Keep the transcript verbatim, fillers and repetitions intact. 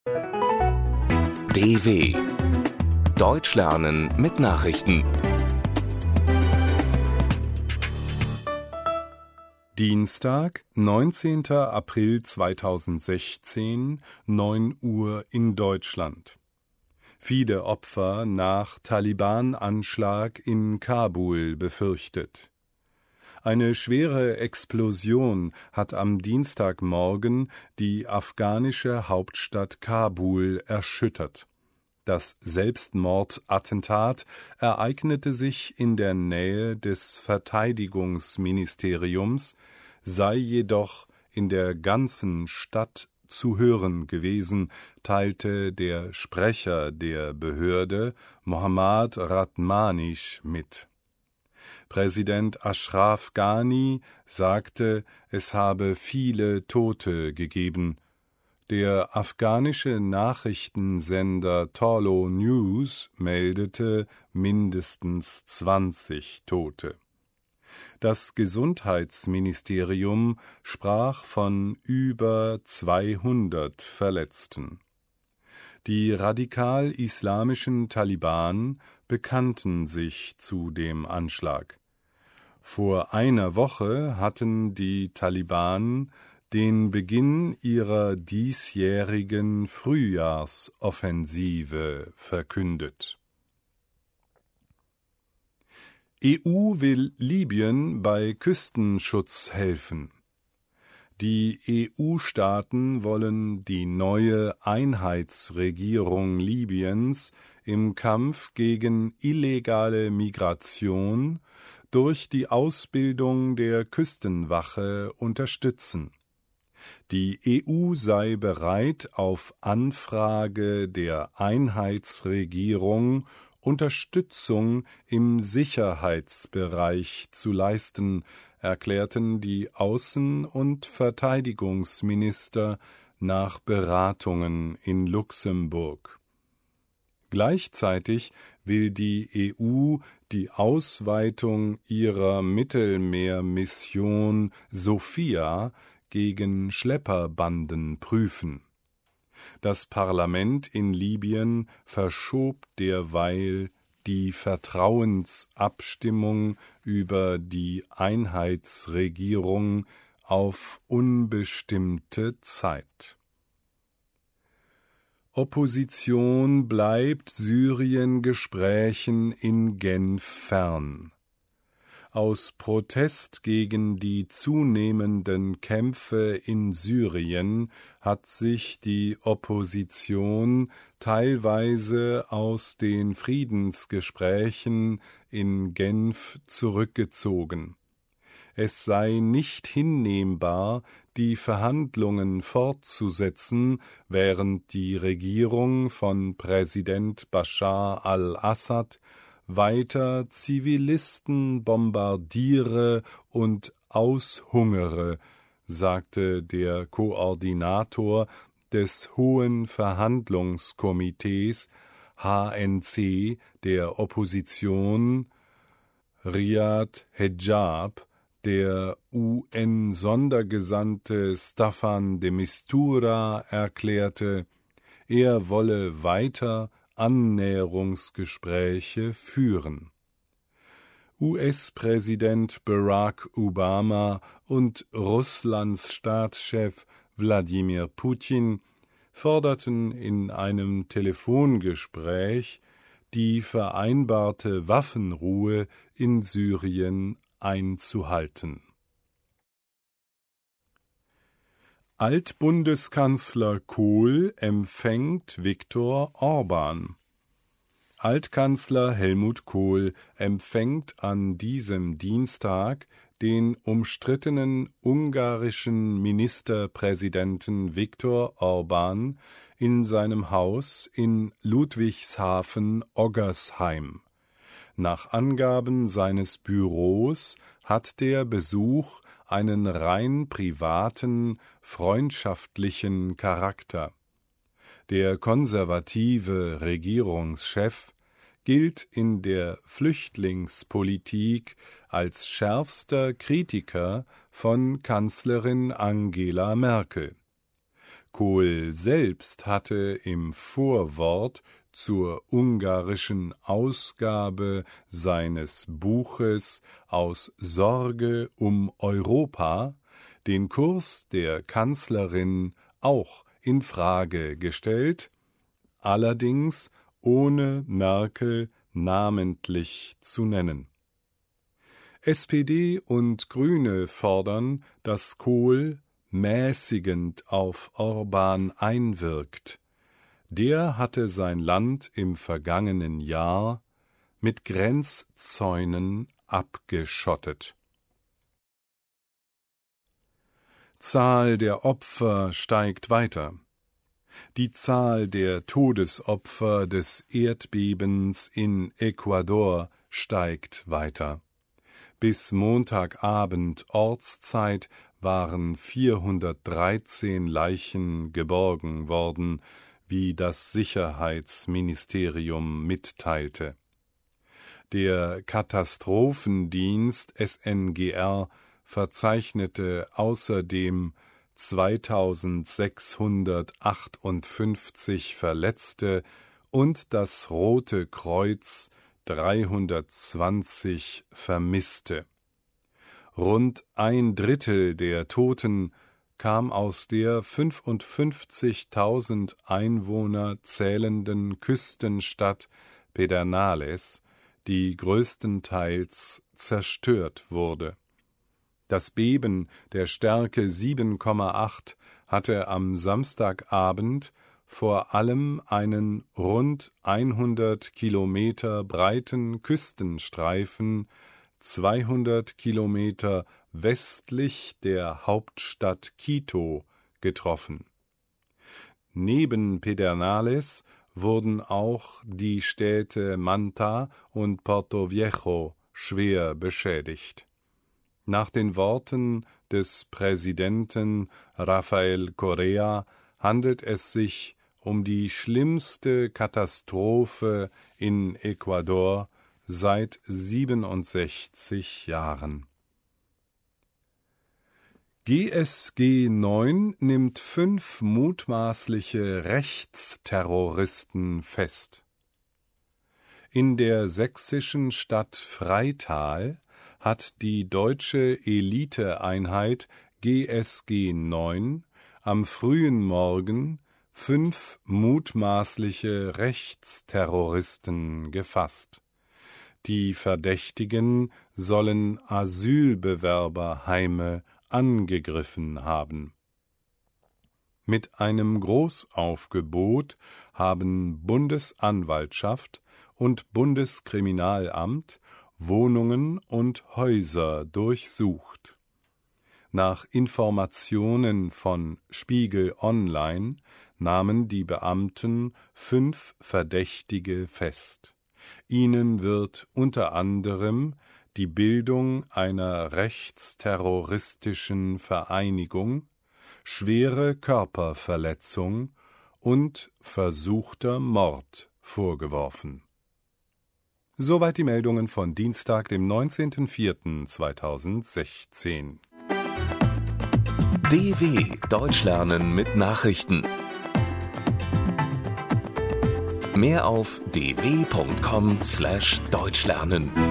D W Deutsch lernen mit Nachrichten. Dienstag, neunzehnter April zweitausendsechzehn, neun Uhr in Deutschland. Viele Opfer nach Taliban-Anschlag in Kabul befürchtet. Eine schwere Explosion hat am Dienstagmorgen die afghanische Hauptstadt Kabul erschüttert. Das Selbstmordattentat ereignete sich in der Nähe des Verteidigungsministeriums, sei jedoch in der ganzen Stadt zu hören gewesen, teilte der Sprecher der Behörde, Mohammad Rahmanish, mit. Präsident Ashraf Ghani sagte, es habe viele Tote gegeben. Der afghanische Nachrichtensender Torlo News meldete mindestens zwanzig Tote. Das Gesundheitsministerium sprach von über zweihundert Verletzten. Die radikal-islamischen Taliban bekannten sich zu dem Anschlag. Vor einer Woche hatten die Taliban den Beginn ihrer diesjährigen Frühjahrsoffensive verkündet. E U will Libyen bei Küstenschutz helfen. Die E U-Staaten wollen die neue Einheitsregierung Libyens im Kampf gegen illegale Migration durch die Ausbildung der Küstenwache unterstützen. Die E U sei bereit, auf Anfrage der Einheitsregierung Unterstützung im Sicherheitsbereich zu leisten, erklärten die Außen- und Verteidigungsminister nach Beratungen in Luxemburg. Gleichzeitig will die E U die Ausweitung ihrer Mittelmeermission Sophia gegen Schlepperbanden prüfen. Das Parlament in Libyen verschob derweil die Vertrauensabstimmung über die Einheitsregierung auf unbestimmte Zeit. Opposition bleibt Syrien-Gesprächen in Genf fern. Aus Protest gegen die zunehmenden Kämpfe in Syrien hat sich die Opposition teilweise aus den Friedensgesprächen in Genf zurückgezogen. Es sei nicht hinnehmbar, die Verhandlungen fortzusetzen, während die Regierung von Präsident Bashar al-Assad weiter Zivilisten bombardiere und aushungere, sagte der Koordinator des Hohen Verhandlungskomitees H N C der Opposition, Riyad Hejab. Der U N-Sondergesandte Staffan de Mistura erklärte, er wolle weiter Annäherungsgespräche führen. U S-Präsident Barack Obama und Russlands Staatschef Wladimir Putin forderten in einem Telefongespräch die vereinbarte Waffenruhe in Syrien einzuhalten. Altbundeskanzler Kohl empfängt Viktor Orban. Altkanzler Helmut Kohl empfängt an diesem Dienstag den umstrittenen ungarischen Ministerpräsidenten Viktor Orban in seinem Haus in Ludwigshafen-Oggersheim. Nach Angaben seines Büros hat der Besuch einen rein privaten, freundschaftlichen Charakter. Der konservative Regierungschef gilt in der Flüchtlingspolitik als schärfster Kritiker von Kanzlerin Angela Merkel. Kohl selbst hatte im Vorwort zur ungarischen Ausgabe seines Buches »Aus Sorge um Europa« den Kurs der Kanzlerin auch in Frage gestellt, allerdings ohne Merkel namentlich zu nennen. S P D und Grüne fordern, dass Kohl mäßigend auf Orbán einwirkt. Der hatte sein Land im vergangenen Jahr mit Grenzzäunen abgeschottet. Zahl der Opfer steigt weiter. Die Zahl der Todesopfer des Erdbebens in Ecuador steigt weiter. Bis Montagabend Ortszeit waren vierhundertdreizehn Leichen geborgen worden, wie das Sicherheitsministerium mitteilte. Der Katastrophendienst S N G R verzeichnete außerdem zweitausendsechshundertachtundfünfzig Verletzte und das Rote Kreuz dreihundertzwanzig Vermisste. Rund ein Drittel der Toten kam aus der fünfundfünfzigtausend Einwohner zählenden Küstenstadt Pedernales, die größtenteils zerstört wurde. Das Beben der Stärke sieben Komma acht hatte am Samstagabend vor allem einen rund hundert Kilometer breiten Küstenstreifen zweihundert Kilometer westlich der Hauptstadt Quito getroffen. Neben Pedernales wurden auch die Städte Manta und Portoviejo schwer beschädigt. Nach den Worten des Präsidenten Rafael Correa handelt es sich um die schlimmste Katastrophe in Ecuador seit siebenundsechzig Jahren. G S G neun nimmt fünf mutmaßliche Rechtsterroristen fest. In der sächsischen Stadt Freital hat die deutsche Eliteeinheit G S G neun am frühen Morgen fünf mutmaßliche Rechtsterroristen gefasst. Die Verdächtigen sollen Asylbewerberheime angegriffen haben. Mit einem Großaufgebot haben Bundesanwaltschaft und Bundeskriminalamt Wohnungen und Häuser durchsucht. Nach Informationen von Spiegel Online nahmen die Beamten fünf Verdächtige fest. Ihnen wird unter anderem die Bildung einer rechtsterroristischen Vereinigung, schwere Körperverletzung und versuchter Mord vorgeworfen. Soweit die Meldungen von Dienstag, dem neunzehnten vierten zweitausendsechzehn. D W Deutsch lernen mit Nachrichten. Mehr auf d w punkt com slash deutsch lernen.